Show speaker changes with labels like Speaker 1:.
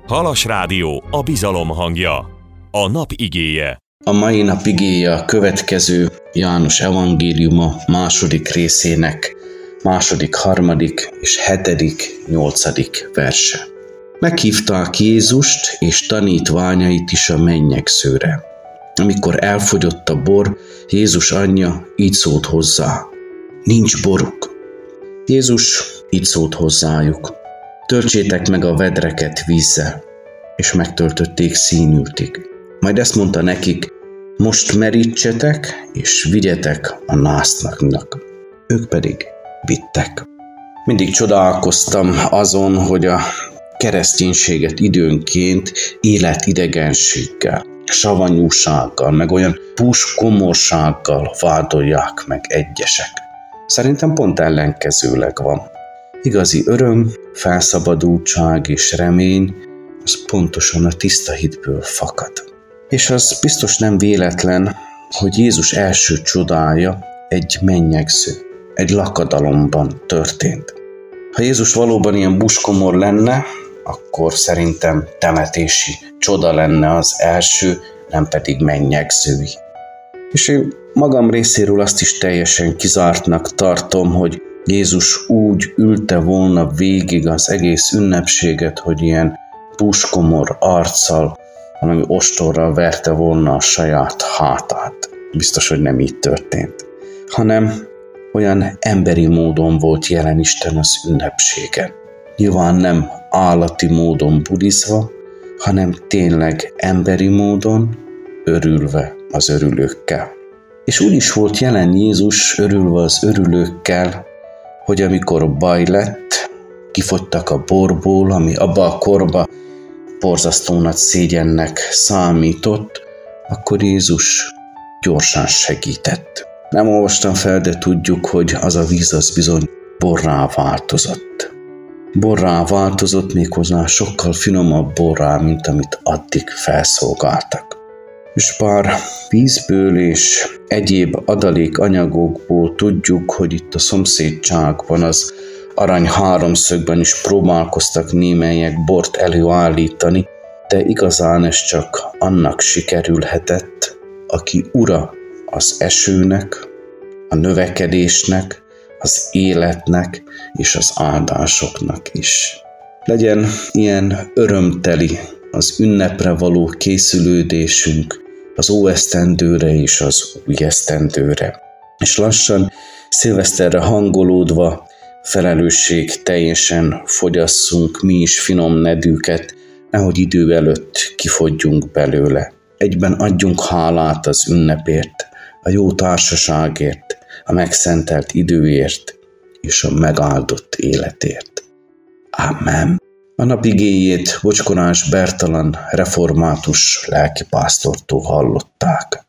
Speaker 1: Halas Rádió, a bizalom hangja. A nap igéje.
Speaker 2: A mai nap igéje a következő János evangéliuma második részének második, harmadik és 7., 8. verse. Meghívták Jézust és tanítványait is a mennyegzőre. Amikor elfogyott a bor, Jézus anyja így szólt hozzá: nincs boruk. Jézus így szólt hozzájuk: töltsétek meg a vedreket vízzel, és megtöltötték színültig. Majd ezt mondta nekik: most merítsetek, és vigyetek a násznaknak. Ők pedig vittek. Mindig csodálkoztam azon, hogy a kereszténységet időnként életidegenséggel, savanyúsággal, meg olyan puskomorsággal vádolják meg egyesek. Szerintem pont ellenkezőleg van. Igazi öröm, felszabadultság és remény az pontosan a tiszta hitből fakad. És az biztos nem véletlen, hogy Jézus első csodája egy mennyegző, egy lakadalomban történt. Ha Jézus valóban ilyen buskomor lenne, akkor szerintem temetési csoda lenne az első, nem pedig mennyegzői. És én magam részéről azt is teljesen kizártnak tartom, hogy Jézus úgy ülte volna végig az egész ünnepséget, hogy ilyen buskomor arccal, valami ostorral verte volna a saját hátát. Biztos, hogy nem így történt. Hanem olyan emberi módon volt jelen Isten az ünnepségen. Nyilván nem állati módon bulizva, hanem tényleg emberi módon, örülve az örülőkkel. És úgy is volt jelen Jézus örülve az örülőkkel, hogy amikor baj lett, kifogytak a borból, ami abba a korba borzasztó nagy szégyennek számított, akkor Jézus gyorsan segített. Nem olvastam fel, de tudjuk, hogy az a víz az bizony borrá változott. Borrá változott, méghozzá sokkal finomabb borrá, mint amit addig felszolgáltak. És bár vízből és egyéb adalékanyagokból tudjuk, hogy itt a szomszédságban, az arany háromszögben is próbálkoztak némelyek bort előállítani, de igazán ez csak annak sikerülhetett, aki ura az esőnek, a növekedésnek, az életnek és az áldásoknak is. Legyen ilyen örömteli az ünnepre való készülődésünk, az óesztendőre és az új esztendőre. És lassan szilveszterre hangolódva felelősség teljesen fogyasszunk mi is finom nedűket, nehogy idő előtt kifogyjunk belőle. Egyben adjunk hálát az ünnepért, a jó társaságért, a megszentelt időért és a megáldott életért. Amen. A nap igéjét Bocskorás Bertalan református lelkipásztortól hallották.